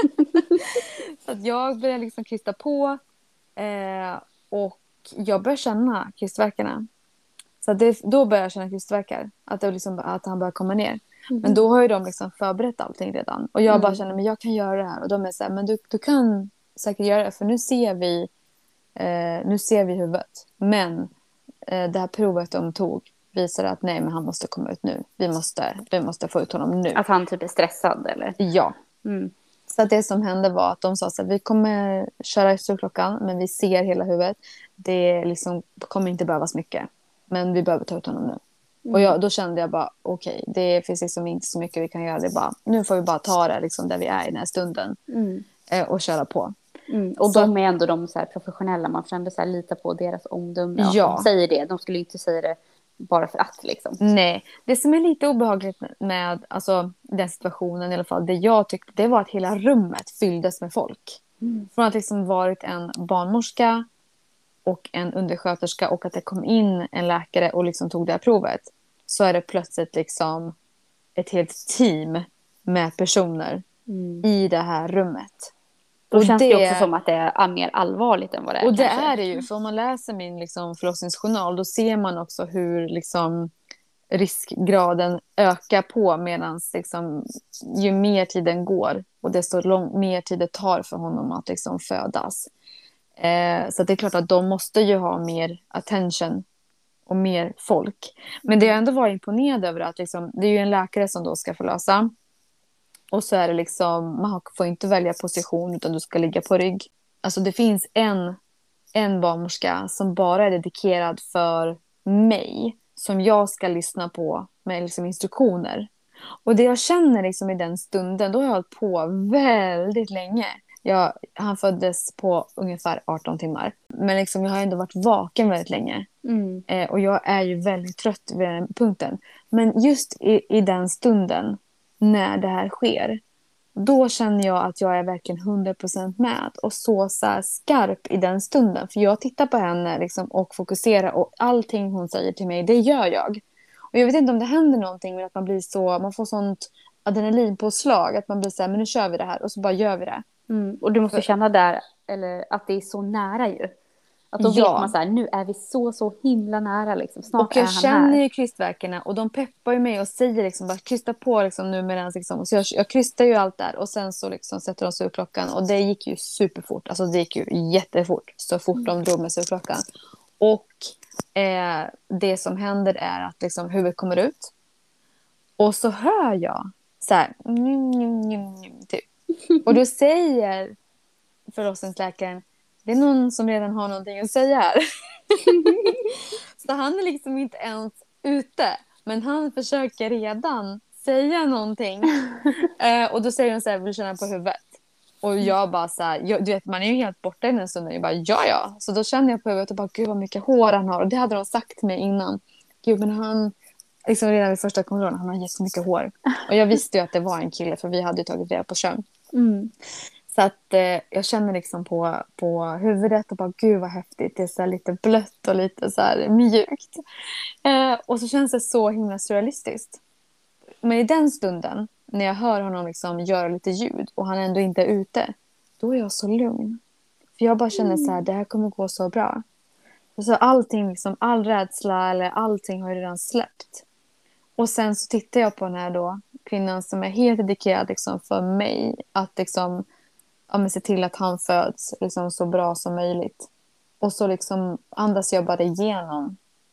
Så att jag börjar liksom krysta på eh, och jag börjar känna krystverkarna. Så att det, då börjar jag känna krystverkar, att, det liksom, att han börjar komma ner. Mm. Men då har ju de liksom förberett allting redan. Och jag Mm. bara känner, men jag kan göra det här. Och de är så här, men du, du kan säkert göra det, för nu ser vi, eh, nu ser vi huvudet. Men eh, det här provet de tog visar att nej, men han måste komma ut nu. Vi måste, vi måste få ut honom nu. Att han typ är stressad, eller? Ja. Mm. Så att det som hände var att de sa så här, vi kommer köra i storklockan, men vi ser hela huvudet. Det liksom kommer inte behövas mycket. Men vi behöver ta ut honom nu. Mm. Och jag, då kände jag bara, okej, okay, det finns liksom inte så mycket vi kan göra. Det är bara, nu får vi bara ta det liksom där vi är i den här stunden. Mm. Eh, och köra på. Mm. Och så, de är ändå de så här professionella, man får ändå så här lita på deras omdöme. Ja. De säger det, de skulle inte säga det bara för att liksom. Nej, det som är lite obehagligt med alltså, den situationen i alla fall, det jag tyckte, det var att hela rummet fylldes med folk. Mm. Från att liksom varit en barnmorska och en undersköterska och att det kom in en läkare och liksom tog det här provet, så är det plötsligt liksom ett helt team med personer Mm. i det här rummet. Då och känns det det också som att det är mer allvarligt än vad det är. Och det kanske. är det ju, för om man läser min liksom, förlossningsjournal, då ser man också hur liksom, riskgraden ökar på medan liksom, ju mer tiden går och desto lång, mer tid det tar för honom att liksom, födas. Eh, så det är klart att de måste ju ha mer attention och mer folk. Men det jag ändå var imponerad över att liksom, det är ju en läkare som då ska förlösa. Och så är det liksom, man får inte välja position utan du ska ligga på rygg. Alltså det finns en, en barnmorska som bara är dedikerad för mig. Som jag ska lyssna på med liksom instruktioner. Och det jag känner liksom i den stunden, då har jag hållit på väldigt länge. Jag, han föddes på ungefär arton timmar. Men liksom, jag har ändå varit vaken väldigt länge. Mm. Eh, och jag är ju väldigt trött vid den punkten. Men just i, i den stunden, när det här sker, då känner jag att jag är verkligen hundra procent med. Och så, så här skarp i den stunden. För jag tittar på henne liksom, och fokuserar. Och allting hon säger till mig, det gör jag. Och jag vet inte om det händer någonting. Men att man blir så, man får sånt adrenalinpåslag. Att man blir så här, men nu kör vi det här. Och så bara gör vi det. Mm. Och du måste känna där, eller att det är så nära ju. Att då Ja. vet man så här, nu är vi så, så himla nära liksom. Snart Och jag är han känner här. ju krystverkarna och de peppar ju mig och säger liksom bara krysta på liksom nu med den liksom. Så jag, jag krystar ju allt där och sen så liksom sätter de surklockan och det gick ju superfort. Alltså det gick ju jättefort så fort de drog med surklockan. Och eh, det som händer är att liksom huvudet kommer ut. Och så hör jag så här njum, njum, njum, njum, typ. Och då säger förlossningsläkaren, det är någon som redan har någonting att säga här. Så han är liksom inte ens ute. Men han försöker redan säga någonting. eh, och då säger hon så här, vill du känna på huvudet? Och jag bara så här, jag, du vet man är ju helt borta i den stunden. Jag bara, ja ja. Så då känner jag på huvudet och bara, gud vad mycket hår han har. Och det hade de sagt till mig innan. Gud men han, liksom redan vid första kontrollen, han har jättemycket hår. Och jag visste ju att det var en kille för vi hade ju tagit reda på kön. Mm. Så att eh, jag känner liksom på, på huvudet och bara gud vad häftigt. Det är så här lite blött och lite så här mjukt. Eh, och så känns det så himla surrealistiskt. Men i den stunden när jag hör honom liksom göra lite ljud och han ändå inte är ute. Då är jag så lugn. För jag bara känner så här, det här kommer gå så bra. Och så allting liksom, all rädsla eller allting har ju redan släppt. Och sen så tittar jag på den här då, kvinnan som är helt dedikerad liksom för mig. Att liksom ja, men se till att han föds liksom, så bra som möjligt. Och så liksom andas jag bara igenom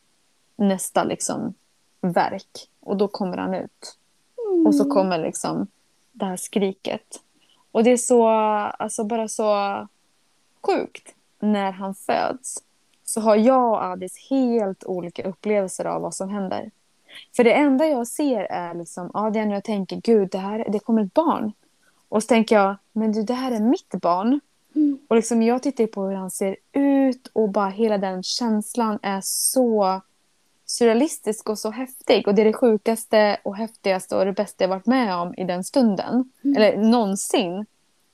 nästa liksom, verk. Och då kommer han ut. Mm. Och så kommer liksom det här skriket. Och det är så, alltså bara så sjukt. När han föds så har jag och Adis helt olika upplevelser av vad som händer. För det enda jag ser är liksom, ja, det är när jag tänker, gud, det här det kommer ett barn. Och så tänker jag, men du, det här är mitt barn. Mm. Och liksom jag tittar på hur han ser ut. Och bara hela den känslan är så surrealistisk och så häftig. Och det är det sjukaste och häftigaste och det bästa jag varit med om i den stunden. Mm. Eller någonsin.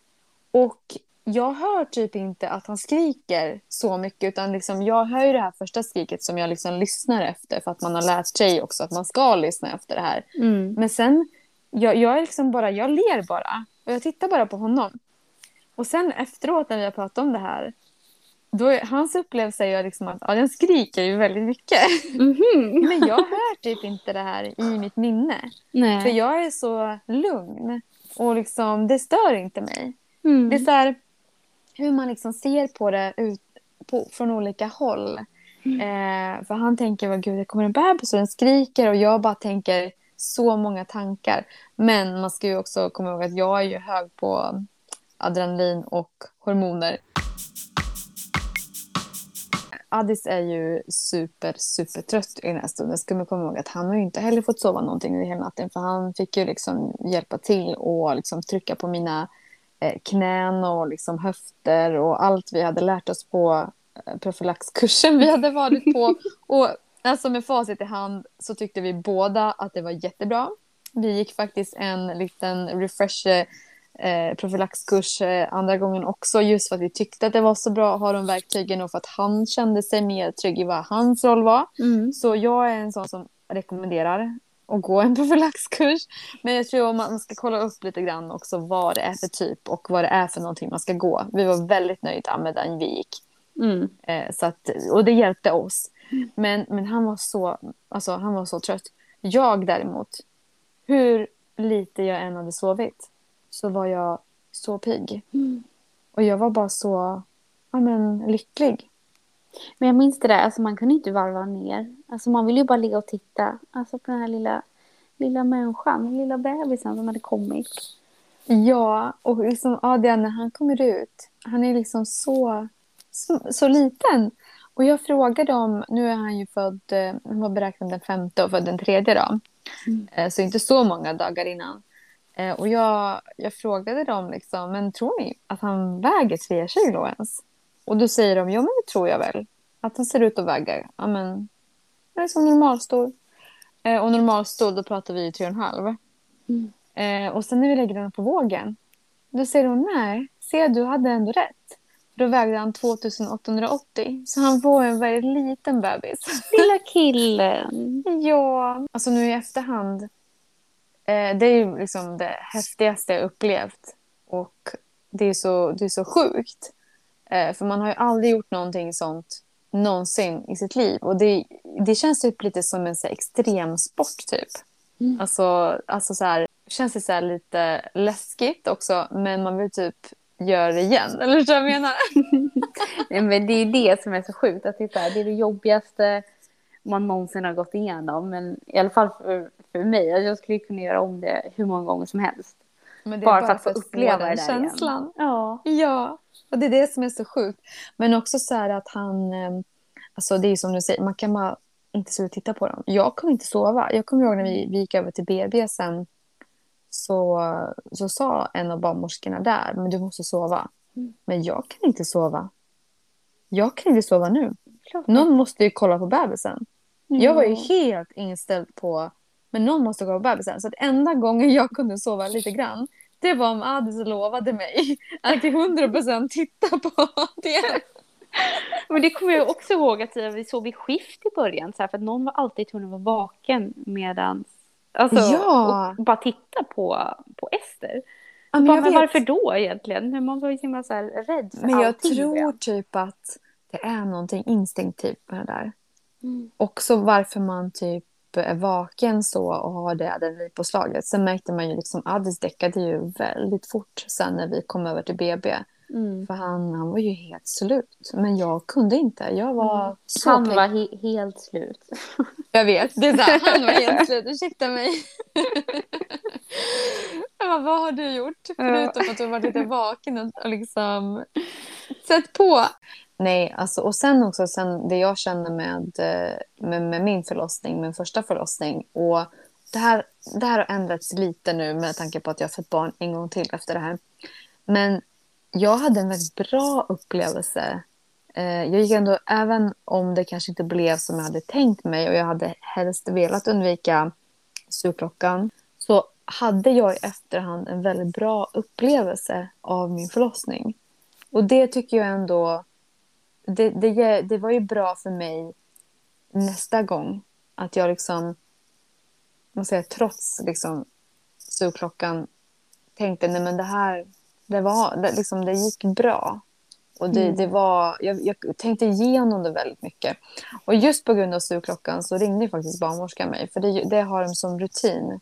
Och jag hör typ inte att han skriker så mycket. Utan liksom jag hör ju det här första skriket som jag liksom lyssnar efter. För att man har lärt sig också att man ska lyssna efter det här. Mm. Men sen, jag, jag är liksom bara, jag ler bara. Och jag tittar bara på honom. Och sen efteråt när vi har pratat om det här. Då är, hans upplevelse är ju liksom att ja, den skriker ju väldigt mycket. Mm-hmm. Men jag hör typ inte det här i mitt minne. Nej. För jag är så lugn. Och liksom, det stör inte mig. Mm. Det är så här, hur man liksom ser på det ut, på, från olika håll. Mm. Eh, för han tänker, vad gud, det kommer en bebis och den skriker. Och jag bara tänker så många tankar. Men man ska ju också komma ihåg att jag är ju hög på adrenalin och hormoner. Adis är ju super, super trött i den här stunden. Ska man komma ihåg att han har ju inte heller fått sova någonting i hela natten. För han fick ju liksom hjälpa till och liksom trycka på mina eh, knän och liksom höfter. Och allt vi hade lärt oss på eh, profylaxkursen vi hade varit på. Och alltså med facit i hand så tyckte vi båda att det var jättebra. Vi gick faktiskt en liten refresh eh, profylaxkurs eh, andra gången också. Just för att vi tyckte att det var så bra att ha de verktygen. Och för att han kände sig mer trygg i vad hans roll var. Mm. Så jag är en sån som rekommenderar att gå en profylaxkurs. Men jag tror att man ska kolla upp lite grann också vad det är för typ. Och vad det är för någonting man ska gå. Vi var väldigt nöjda med den vi gick. Mm. Eh, så att, och det hjälpte oss. Men, men han var så alltså, han var så trött. Jag däremot, hur lite jag än hade sovit så var jag så pigg. Mm. Och jag var bara så ja, men, lycklig. Men jag minns det där, alltså man kunde inte varva ner. Alltså man ville ju bara ligga och titta. Alltså på den här lilla, lilla människan, den lilla bebisen som hade kommit. Ja, och liksom Adrian när han kommer ut, han är liksom så, så, så liten. Och jag frågade om, nu är han ju född, han var beräknad den femte och född den tredje då. Mm. Så inte så många dagar innan. Och jag, jag frågade dem liksom, men tror ni att han väger tre kilo ens? Och då säger de, ja men det tror jag väl. Att han ser ut att väga, ja men, det är som normalstor. Och normalstor, då pratar vi tre och en halv. Mm. Och sen när vi lägger den på vågen, Då säger hon nej. Se, du hade ändå rätt. Då vägde han tvåtusenåttahundraåttio. Så han var en väldigt liten bebis. Lilla killen. Ja. Alltså nu i efterhand. Eh, det är ju liksom det häftigaste jag upplevt. Och det är så, det är så sjukt. Eh, för man har ju aldrig gjort någonting sånt någonsin i sitt liv. Och det, det känns typ lite som en så här, extremsport typ. Mm. Alltså, alltså så här, känns det så här lite läskigt också. Men man vill typ göra det igen. Eller så jag menar. Nej, men det är det som är så sjukt. Att det, är så här, det är det jobbigaste man någonsin har gått igenom. Men i alla fall för, för mig. Att jag skulle kunna göra om det hur många gånger som helst. Men det är Bara, bara för att för få att uppleva få det den där känslan. igen. Ja. Ja, och det är det som är så sjukt. Men också så här att han... eh, Alltså det är ju som du säger, man kan bara inte sluta titta på dem. Jag kunde inte sova. Jag kommer ihåg när vi, vi gick över till B B sen. Så, så sa en av barnmorskorna där, men du måste sova. Mm. Men jag kan inte sova. Jag kan inte sova nu. Klart. Någon måste ju kolla på bebisen. Ja. Jag var ju helt inställd på, men någon måste kolla på bebisen. Så att enda gången jag kunde sova lite grann, det var om Adis lovade mig att till hundra procent titta på det. Men det kommer jag också ihåg att vi sov i skift i början. Så här, för att någon var alltid tvungen att vara vaken medan... Alltså, Ja. och bara titta på, på Ester. Ja, men Bara, jag men vet. varför då egentligen? Men man var ju så himla så här rädd för Men jag allting. tror typ att det är någonting instinktivt med det där. Mm. Också varför man typ är vaken så och har det adrenalinpåslaget. Sen märkte man ju liksom Adis däckade ju väldigt fort sen när vi kom över till B B. Mm. För han, han var ju helt slut. Men jag kunde inte. Jag var Mm. så Han pigg. var he- helt slut. Jag vet, det är så här, han var helt slut. Ursäkta mig. Jag bara, vad har du gjort? Förutom att du har varit lite vaken och, och liksom sett på. Nej, alltså, och sen också sen det jag känner med, med, med min förlossning, min första förlossning. Och det här, det här har ändrats lite nu med tanke på att jag har fått barn en gång till efter det här. Men jag hade en väldigt bra upplevelse. Eh, jag gick ändå, även om det kanske inte blev som jag hade tänkt mig och jag hade helst velat undvika sugklockan, så hade jag i efterhand en väldigt bra upplevelse av min förlossning. Och det tycker jag ändå, det, det, det var ju bra för mig nästa gång. Att jag liksom, man säger, trots liksom sugklockan tänkte, nej men det här, det var, det, liksom, det gick bra. Och det, Mm. det var, jag, jag tänkte igenom det väldigt mycket. Och just på grund av sugklockan så ringde faktiskt barnmorskan mig. För det, det har de som rutin.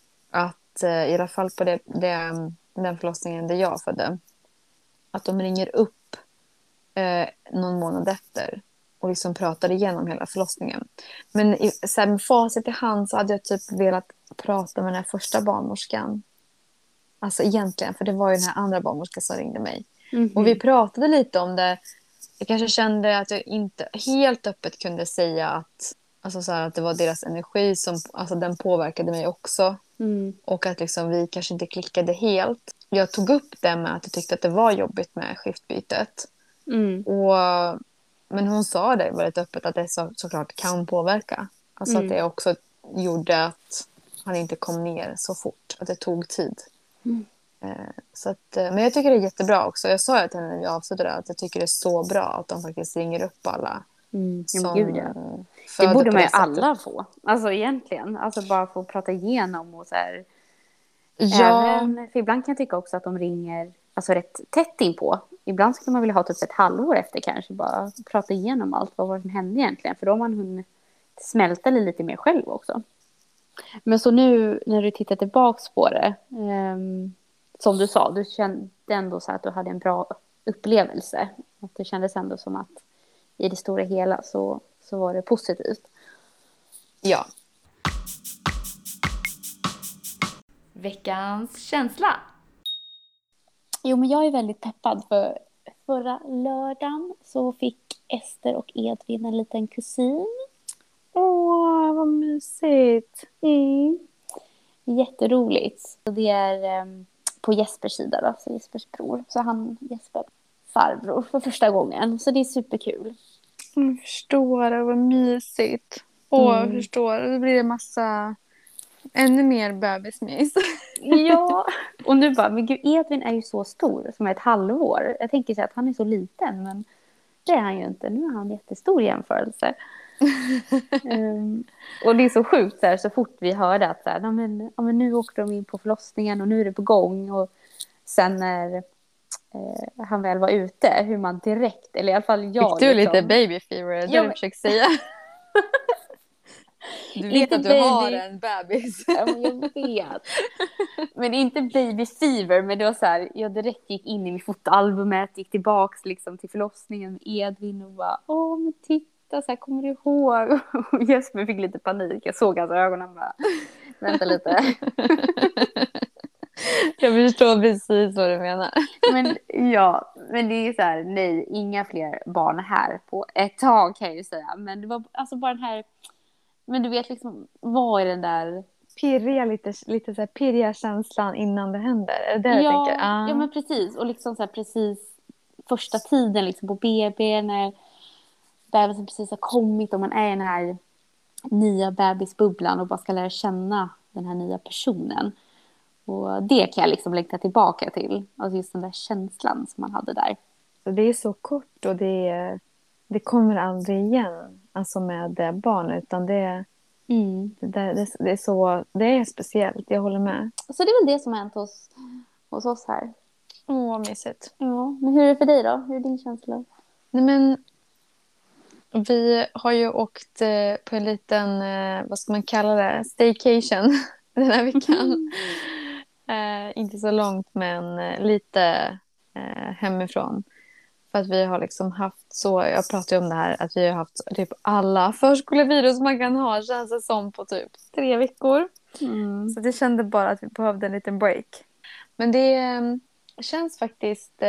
Att eh, i alla fall på det, det, den förlossningen där jag födde. Att de ringer upp eh, någon månad efter. Och liksom pratar igenom hela förlossningen. Men i, så här, med facit i hand så hade jag typ velat prata med den här första barnmorskan. Alltså egentligen, för det var ju den här andra barnmorskan som ringde mig. Mm-hmm. Och vi pratade lite om det. Jag kanske kände att jag inte helt öppet kunde säga att, alltså så här, att det var deras energi som, alltså den påverkade mig också. Mm. Och att liksom vi kanske inte klickade helt. Jag tog upp det med att jag tyckte att det var jobbigt med skiftbytet. Mm. Och, men hon sa det väldigt öppet att det så, såklart kan påverka. Alltså Mm. att det också gjorde att han inte kom ner så fort. Att det tog tid. Mm. Så att, men jag tycker det är jättebra också. Jag sa ju till henne när vi avslutade att jag tycker det är så bra att de faktiskt ringer upp alla. Mm. Som Ja, gud, ja. föder Det borde på man ju sättet. alla få. Alltså egentligen. Alltså bara få prata igenom och så här. Ja, Även, för ibland kan jag tycka också att de ringer alltså rätt tätt inpå. Ibland skulle man vilja ha typ ett halvår efter kanske. Bara prata igenom allt. Vad var det som hände egentligen? För då har man hunnit smälta lite mer själv också. Men så nu när du tittar tillbaks på det. Um, som du sa, du kände ändå så att du hade en bra upplevelse. Att det kändes ändå som att i det stora hela så, så var det positivt. ja. Veckans känsla. Jo, men jag är väldigt peppad för förra lördagen så fick Ester och Edvin en liten kusin. Åh, vad mysigt. Mm. Jätteroligt. Det är um, på Jespers sida då, så Jespers bror. Så han Jesper farbror för första gången. Så det är superkul. Jag förstår, det var mysigt. Åh, Mm. jag förstår. Då blir det massa ännu mer bebismys. Ja, och nu bara, men gud, Edvin är ju så stor som är ett halvår. Jag tänker så här att han är så liten, men det är han ju inte. Nu är han jättestor i jämförelse. um, och det är så sjukt så, här, så fort vi hörde att så här, ja, men, ja, men nu åkte de in på förlossningen och nu är det på gång. Och sen när eh, han väl var ute, hur man direkt, eller i alla fall jag. Fick du liksom, lite baby fever? Det ja, du men... försöker säga. Du vet inte att du baby... har en bebis. Ja, men jag vet. Men inte baby fever, men det var så här, jag direkt gick in i mitt fotoalbumet, gick tillbaks liksom till förlossningen med Edvin och bara, åh men titta, så här, kommer du ihåg? Och Jesper fick lite panik, jag såg hans ögon och bara, vänta lite. Jag förstår precis vad du menar. Men ja, men det är så här, nej, inga fler barn här på ett tag kan jag ju säga. Men det var alltså bara den här, men du vet liksom, vad är den där... Pirriga, lite, lite så här pirriga känslan innan det händer. Är det det ja, jag tänker? Ah. Ja, men precis. Och liksom så här, precis första tiden liksom på B B när bebisen precis har kommit och man är i den här nya bebisbubblan och bara ska lära känna den här nya personen. Och det kan jag liksom längta tillbaka till. Alltså just den där känslan som man hade där. Så det är så kort och det, det kommer aldrig igen. Alltså med barn, utan det, mm. det, det, det är så, det är speciellt, jag håller med. Så det är väl det som har hänt hos, hos oss här. Åh, vad mysigt. Ja, men hur är det för dig då? Hur är din känsla? Nej, men vi har ju åkt på en liten, vad ska man kalla det, staycation den här veckan. eh, inte så långt, men lite eh, hemifrån. För att vi har liksom haft så, jag pratade om det här, att vi har haft typ alla förskolevirus man kan ha, känns det som, på typ tre veckor. Mm. Så det kände bara att vi behövde en liten break. Men det eh, känns faktiskt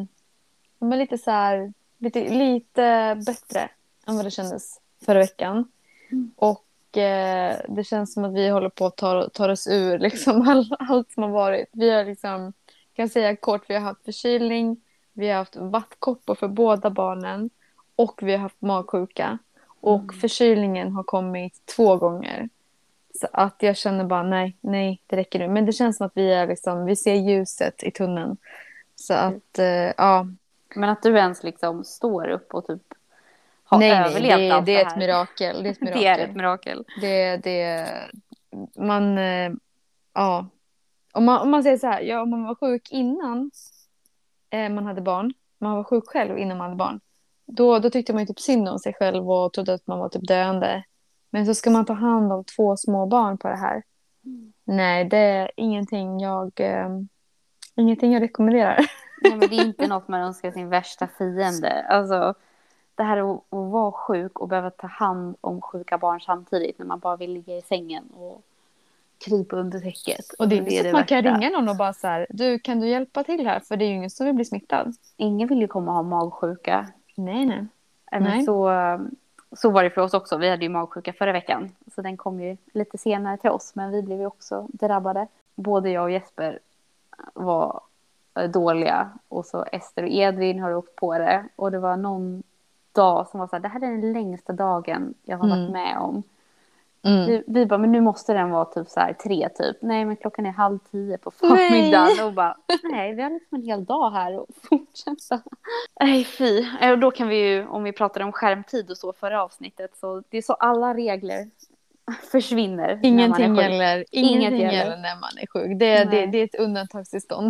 eh, lite så här, lite, lite bättre än vad det kändes förra veckan. Mm. Och eh, det känns som att vi håller på att ta, ta oss ur liksom all, allt som har varit. Vi har liksom, kan säga kort, vi har haft förkylning, vi har haft vattkoppor för båda barnen och vi har haft magsjuka. Och mm. förkylningen har kommit två gånger. Så att jag känner bara nej, nej, det räcker nu. Men det känns som att vi är liksom, vi ser ljuset i tunneln. Så att, eh, ja. Men att du ens liksom står upp och typ har nej, överlevt nej, det, allt det det är här. ett mirakel. Det är ett mirakel. Det är ett mirakel. Det, det, man, eh, ja. Om man, om man säger så här, ja, om man var sjuk innan eh, man hade barn, man var sjuk själv innan man hade barn, då, då tyckte man ju typ synd om sig själv och trodde att man var typ döende. Men så ska man ta hand om två små barn på det här. Mm. Nej, det är ingenting jag, eh, ingenting jag rekommenderar. Nej, men det är inte något man önskar sin värsta fiende. Alltså, det här att, att vara sjuk och behöva ta hand om sjuka barn samtidigt när man bara vill ligga i sängen och krypa under täcket. Och det är inte så att man kan ringa någon och bara så här, du, kan du hjälpa till här? För det är ju ingen som vill bli smittad. Ingen vill ju komma och ha magsjuka. Nej, nej. Men nej. Så, så var det för oss också. Vi hade ju magsjuka förra veckan. Så den kom ju lite senare till oss. Men vi blev ju också drabbade. Både jag och Jesper var dåliga. Och så Ester och Edvin har åkt på det. Och det var någon dag som var så här, det här är den längsta dagen jag har mm. varit med om. Mm. Vi, vi bara, men nu måste den vara typ så här tre typ. Nej, men klockan är halv tio på förmiddagen. Nej. Och bara, nej, vi har liksom en hel dag här och fortsätta. Nej, fy. Och då kan vi ju, om vi pratar om skärmtid och så förra avsnittet, så det är så alla regler försvinner. Ingenting när man är sjuk. gäller, ingenting Inget gäller. gäller när man är sjuk. Det, det, det är ett undantagstillstånd.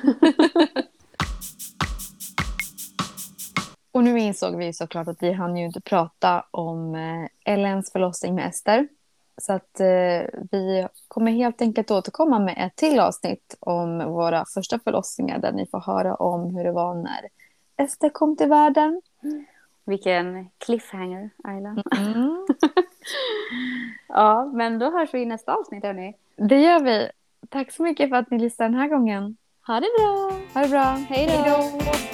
Och nu insåg vi såklart att vi hann ju inte prata om eh, Ellens förlossning med Ester. Så att eh, vi kommer helt enkelt återkomma med ett till avsnitt om våra första förlossningar. Där ni får höra om hur det var när Ester kom till världen. Mm. Vilken cliffhanger, Ayla. Mm. Ja, men då hörs vi i nästa avsnitt, hörni. Det gör vi. Tack så mycket för att ni lyssnade den här gången. Ha det bra. Ha det bra. Hej då.